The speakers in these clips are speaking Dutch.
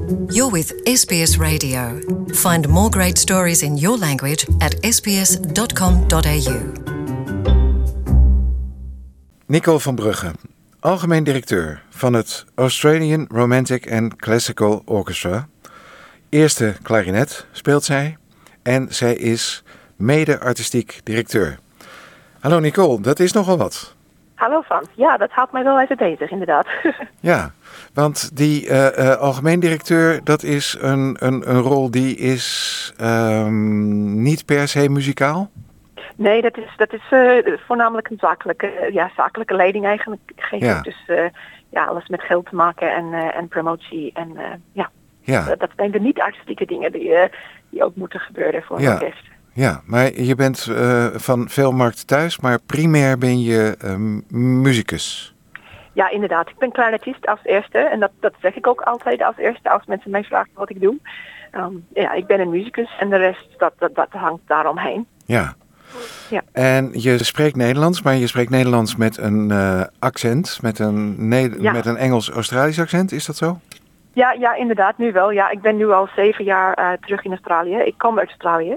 You're with SBS Radio. Find more great stories in your language at sbs.com.au. Nicole van Brugge, algemeen directeur van het Australian Romantic and Classical Orchestra. Eerste klarinet speelt zij en zij is mede-artistiek directeur. Hallo Nicole, dat is nogal wat. Hallo Frans, ja, dat houdt mij wel even bezig, inderdaad. Ja, want die algemeen directeur, dat is een rol die is niet per se muzikaal? Nee, dat is voornamelijk een zakelijke leiding eigenlijk. Ja. Dus alles met geld te maken en promotie. En dat zijn de niet-artistieke dingen die ook moeten gebeuren voor een orkest. Ja, maar je bent van veel markten thuis, maar primair ben je muzikus. Ja, inderdaad. Ik ben klarinetist als eerste. En dat zeg ik ook altijd als eerste als mensen mij vragen wat ik doe. Ik ben een muzikus en de rest, dat hangt daaromheen. Ja. Ja. En je spreekt Nederlands, maar je spreekt Nederlands met een accent, met een Engels-Australisch accent, is dat zo? Ja, inderdaad, nu wel. Ja, ik ben nu al 7 jaar terug in Australië. Ik kom uit Australië.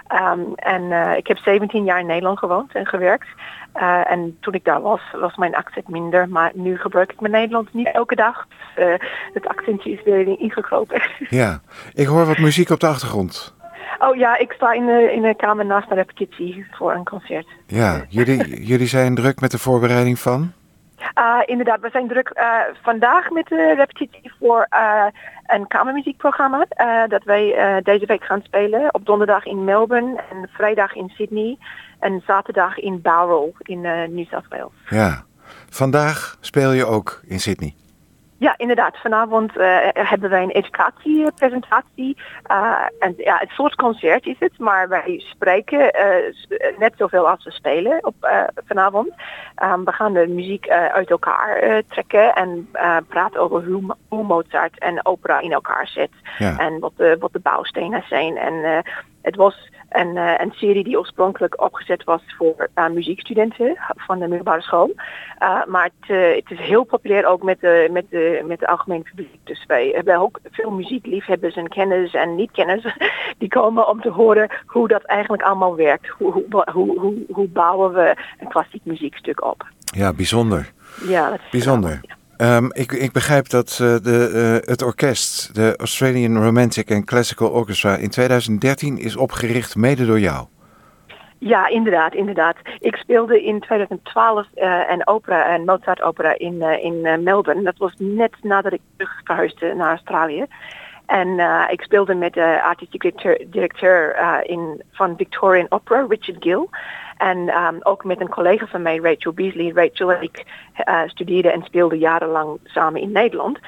Ik heb 17 jaar in Nederland gewoond en gewerkt. En toen ik daar was mijn accent minder. Maar nu gebruik ik mijn Nederlands niet elke dag. Dus, het accentje is weer ingekropen. Ja, ik hoor wat muziek op de achtergrond. Oh ja, ik sta in de kamer naast een repetitie voor een concert. Ja, jullie zijn druk met de voorbereiding van? Inderdaad, we zijn druk vandaag met de repetitie voor een kamermuziekprogramma dat wij deze week gaan spelen. Op donderdag in Melbourne en vrijdag in Sydney en zaterdag in Bowral in New South Wales. Ja, vandaag speel je ook in Sydney. Ja, inderdaad. Vanavond hebben wij een educatiepresentatie. Het soort concert is het, maar wij spreken net zoveel als we spelen vanavond. We gaan de muziek uit elkaar trekken en praten over hoe Mozart en opera in elkaar zit. Ja. En wat de bouwstenen zijn. En het was een serie die oorspronkelijk opgezet was voor muziekstudenten van de middelbare school. Maar het is heel populair ook met de algemene publiek. Dus wij hebben ook veel muziekliefhebbers en kenners en niet-kenners die komen om te horen hoe dat eigenlijk allemaal werkt. Hoe bouwen we een klassiek muziekstuk op. Ja, bijzonder. Ja, dat is bijzonder. Ja. Ik begrijp dat het orkest, de Australian Romantic and Classical Orchestra, in 2013 is opgericht mede door jou. Ja, inderdaad. Ik speelde in 2012 een opera, een Mozart-opera in Melbourne. Dat was net nadat ik terug verhuisde naar Australië. En ik speelde met de artistiek directeur van Victorian Opera, Richard Gill. En ook met een collega van mij, Rachel Beasley. Rachel en ik studeerden en speelden jarenlang samen in Nederland.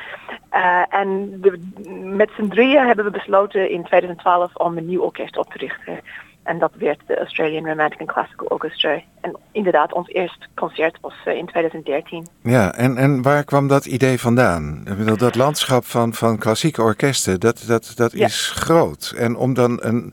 Met z'n drieën hebben we besloten in 2012 om een nieuw orkest op te richten. En dat werd de Australian Romantic and Classical Orchestra. En inderdaad, ons eerste concert was in 2013. Ja, en waar kwam dat idee vandaan? Dat landschap van klassieke orkesten, dat is groot. En om dan een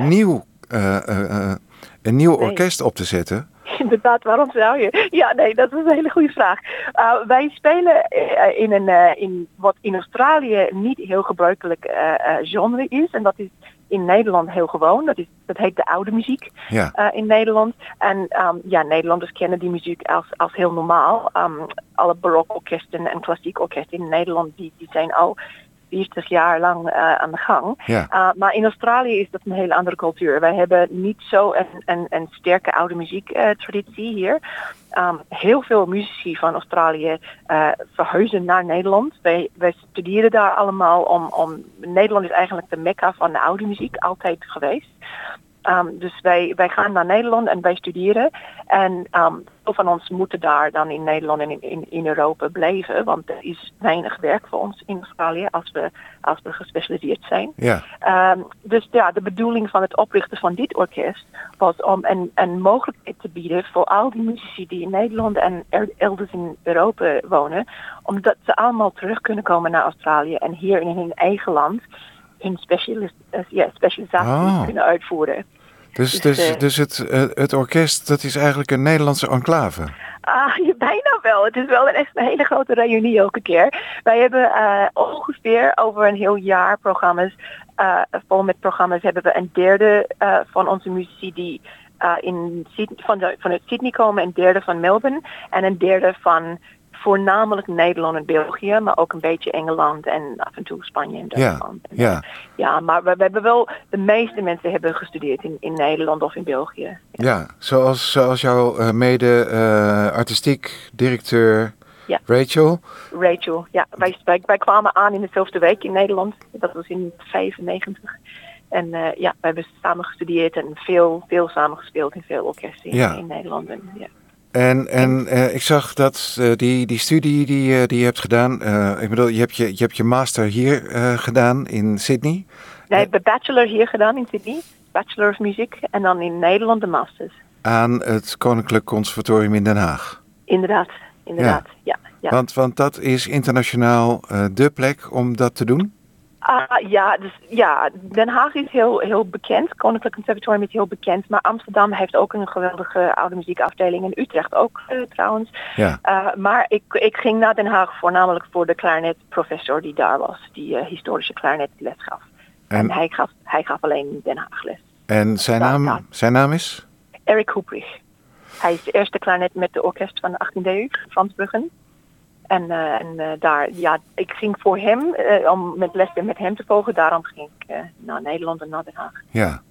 nieuw orkest op te zetten. Inderdaad, waarom zou je? Ja, nee, dat is een hele goede vraag. Wij spelen in wat in Australië niet heel gebruikelijk genre is. En dat is in Nederland heel gewoon. Dat heet de oude muziek in Nederland. En Nederlanders kennen die muziek als heel normaal. Alle barokorkesten en klassiek orkesten in Nederland die zijn al 40 jaar lang aan de gang. Ja. Maar in Australië is dat een hele andere cultuur. Wij hebben niet zo een sterke oude muziektraditie hier. Heel veel muzici van Australië verhuizen naar Nederland. Wij studeren daar allemaal Nederland is eigenlijk de mekka van de oude muziek, altijd geweest. Dus wij gaan naar Nederland en wij studeren. En veel van ons moeten daar dan in Nederland en in Europa blijven. Want er is weinig werk voor ons in Australië als we gespecialiseerd zijn. Ja. Dus de bedoeling van het oprichten van dit orkest was om een mogelijkheid te bieden voor al die muzici die in Nederland en elders in Europa wonen. Omdat ze allemaal terug kunnen komen naar Australië en hier in hun eigen land hun specialisatie kunnen uitvoeren. Dus het orkest, dat is eigenlijk een Nederlandse enclave. Bijna wel. Het is wel echt een hele grote reunie elke keer. Wij hebben ongeveer over een heel jaar programma's. Vol met programma's hebben we een derde van onze muziek die vanuit Sydney komen, een derde van Melbourne en een derde van voornamelijk Nederland en België, maar ook een beetje Engeland en af en toe Spanje en Duitsland. Ja, maar we hebben wel, de meeste mensen hebben gestudeerd in Nederland of in België. Ja, zoals jouw mede-artistiek directeur Rachel. Rachel, ja. Wij kwamen aan in dezelfde week in Nederland. Dat was in 1995. En wij hebben samen gestudeerd en veel samen gespeeld in veel orkesten in Nederland. En ik zag dat die studie die je hebt gedaan, ik bedoel, je hebt je master hier gedaan in Sydney. Nee, de bachelor hier gedaan in Sydney, Bachelor of Music, en dan in Nederland de masters. Aan het Koninklijk Conservatorium in Den Haag. Inderdaad, ja. Want dat is internationaal dé plek om dat te doen? Den Haag is heel bekend. Koninklijk Conservatorium is heel bekend. Maar Amsterdam heeft ook een geweldige oude muziekafdeling. En Utrecht ook trouwens. Ja. Maar ik ging naar Den Haag voornamelijk voor de klarinetprofessor die daar was. Die historische klarinetles gaf. En hij gaf alleen Den Haag les. En zijn naam is? Eric Hubrich. Hij is de eerste klarinet met de orkest van de 18e eeuw. Frans Bruggen. En ik ging voor hem, om met lessen met hem te volgen, daarom ging ik naar Nederland en naar Den Haag. Ja.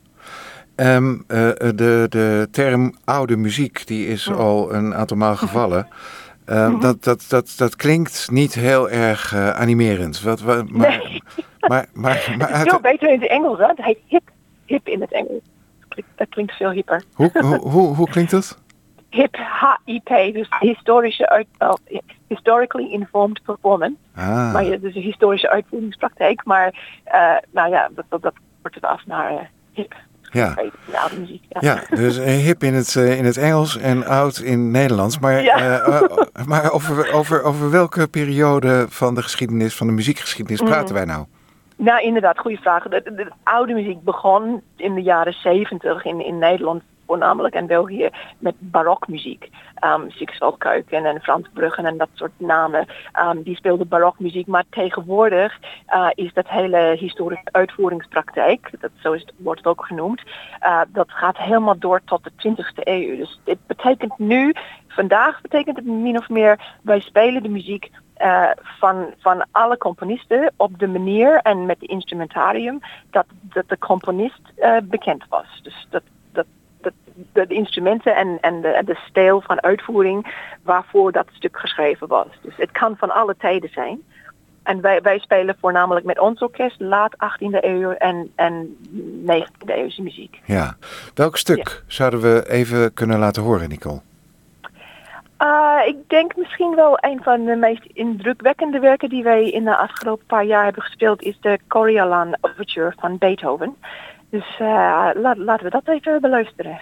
De term oude muziek, die is al een aantal maal gevallen. Dat klinkt niet heel erg animerend. Nee. Maar het is veel beter in het Engels, hè? Het heet hip in het Engels. Dat klinkt veel hipper. Hoe klinkt dat? HIP, HIP, dus historically informed performance. Maar het is een historische uitvoeringspraktijk, maar dat wordt het af naar hip. Ja. De oude muziek. Ja, dus hip in het Engels en oud in het Nederlands. Maar, maar over welke periode van de geschiedenis, van de muziekgeschiedenis praten wij nou? Nou, inderdaad, goede vraag. De oude muziek begon in de jaren 70 in Nederland voornamelijk en België met barokmuziek. Six Veldkuiken en Frans Bruggen en dat soort namen. Die speelden barokmuziek, maar tegenwoordig is dat hele historische uitvoeringspraktijk, wordt het ook genoemd, dat gaat helemaal door tot de 20e eeuw. Dus vandaag betekent het min of meer, wij spelen de muziek van alle componisten op de manier en met het instrumentarium dat de componist bekend was. Dus de instrumenten en de stijl van uitvoering waarvoor dat stuk geschreven was. Dus het kan van alle tijden zijn. En wij spelen voornamelijk met ons orkest laat 18e eeuw en 19e eeuwse muziek. Ja. Welk stuk zouden we even kunnen laten horen, Nicole? Ik denk misschien wel een van de meest indrukwekkende werken die wij in de afgelopen paar jaar hebben gespeeld is de Coriolan Overture van Beethoven. Dus laten we dat even beluisteren.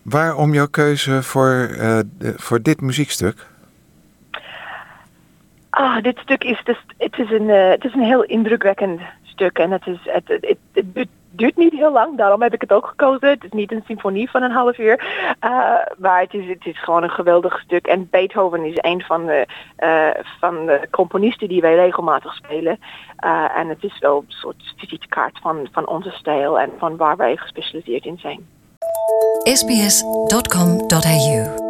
Waarom jouw keuze voor dit muziekstuk? Dit stuk is het is een heel indrukwekkend stuk en het duurt niet heel lang, daarom heb ik het ook gekozen. Het is niet een symfonie van een half uur, maar het is gewoon een geweldig stuk. En Beethoven is een van de componisten die wij regelmatig spelen. En het is wel een soort visitekaart van onze stijl en van waar wij gespecialiseerd in zijn. sbs.com.au